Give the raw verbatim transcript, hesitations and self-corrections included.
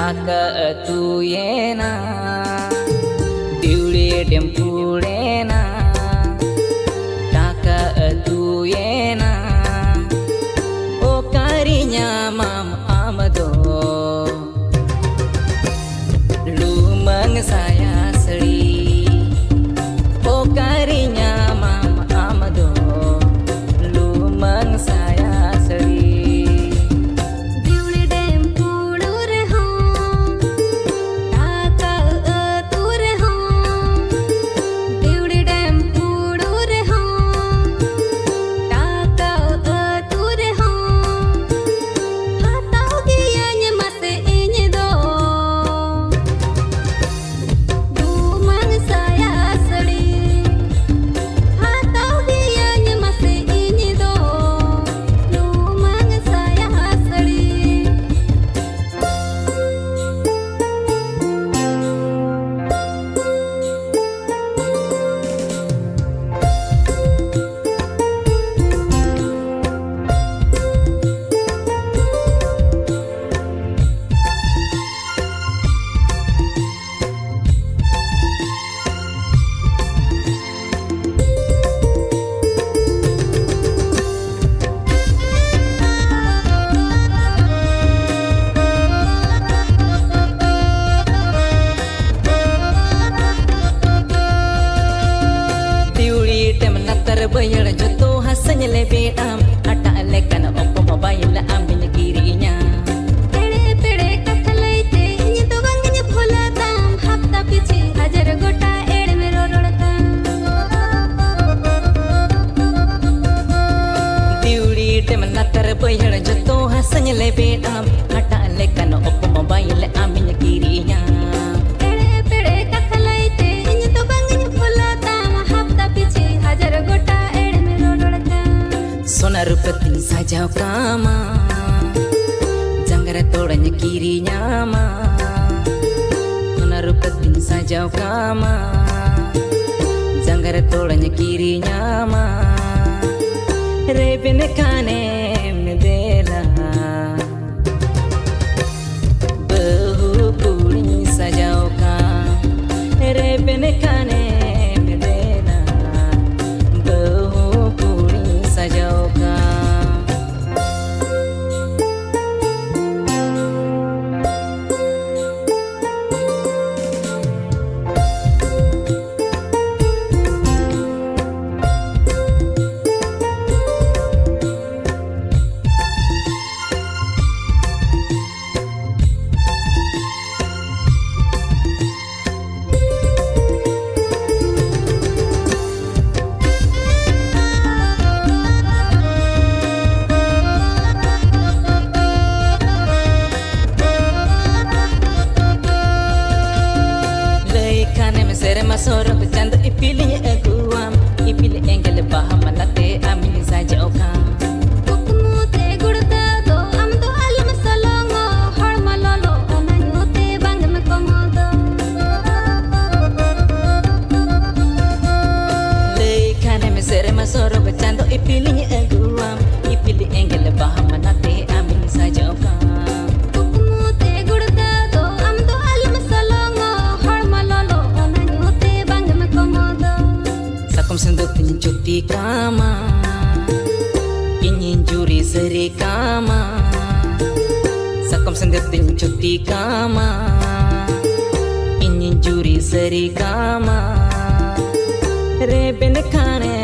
taka tuyena diuli dempulena taka tuyena o karinya mam amado lumang saya seli o karinya mam amado lumang saya seli bayar jatuh hasilnya lebih am ata lekan oppo mobile ambil kirinya pede pede kathalai te ini to bangnya bhola dam hafta piche hajar gota ed mero rodta diuri tem natar bayar jatuh hasilnya lebih am ata lekan oppo mobile ambil kirinya सोना रुपती सजाओ कामा जंगर तोड़न कीरी न्यामा सोना रुपती सजाओ कामा जंगर तोड़न कीरी न्यामा रेबिन खाने में देला बहु पूरी सजाओ का रेबिन खाने Masoro bercanda ipilnya aguam ipil engel paham late amin saja oka hukumu te gurda do am do alim salongo har malolo onanyo te bang me komodo le khane me sere masoro bercanda ipilnya aguam ipil engel paham late amin saja oka Sendutin cuti kama ingin juri seri kama sakom sendutin cuti kama ingin juri seri kama reben khane